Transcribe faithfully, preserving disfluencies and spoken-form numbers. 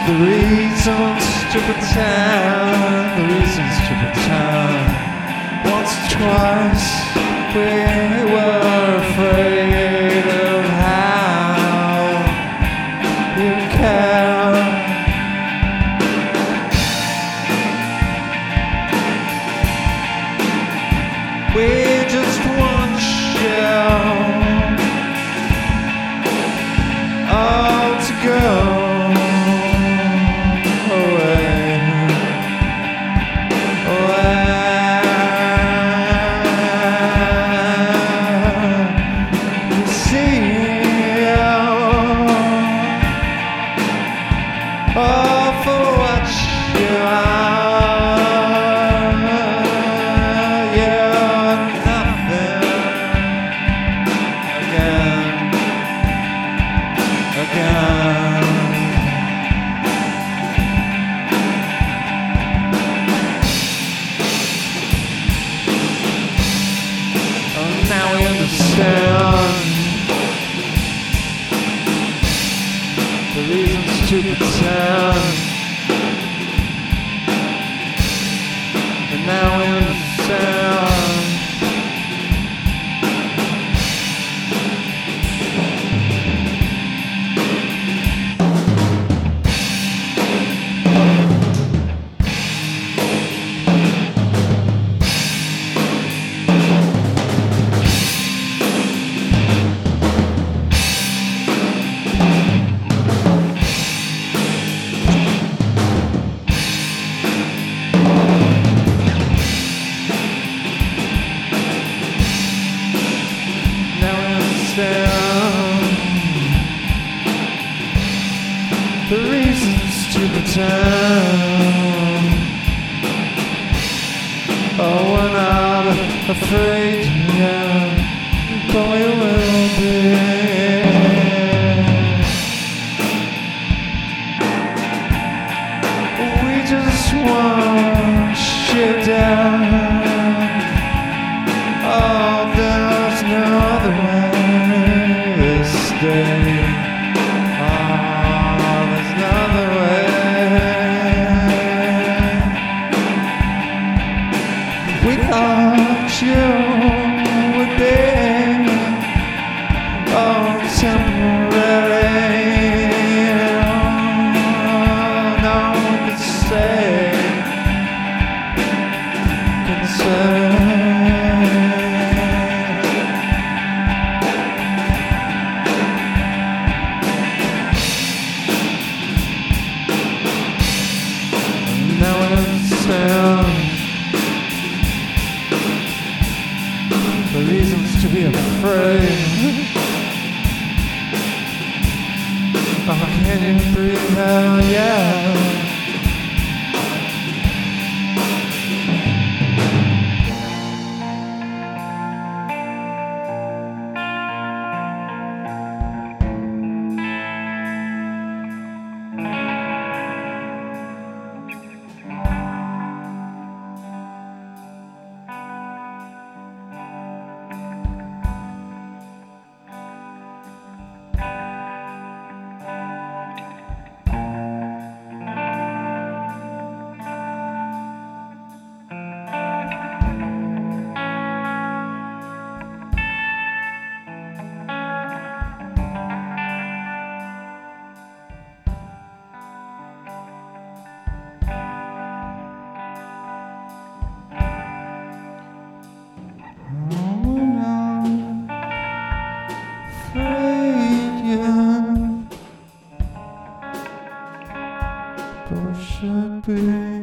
The reasons to pretend, the reasons to pretend. Once or twice we were afraid of how you care. We just want you all to go away, away. We see you all for what you are. Now we understand the reasons to pretend, and now we understand. The reasons to pretend. Oh, we're not afraid yet, but we will be. We just want you down. Oh, there's no other way to stay. We thought you would be oh temporary. Oh, no one could say, could say. Now I understand the reasons to be afraid. Oh, can you breathe out? Yeah. Should be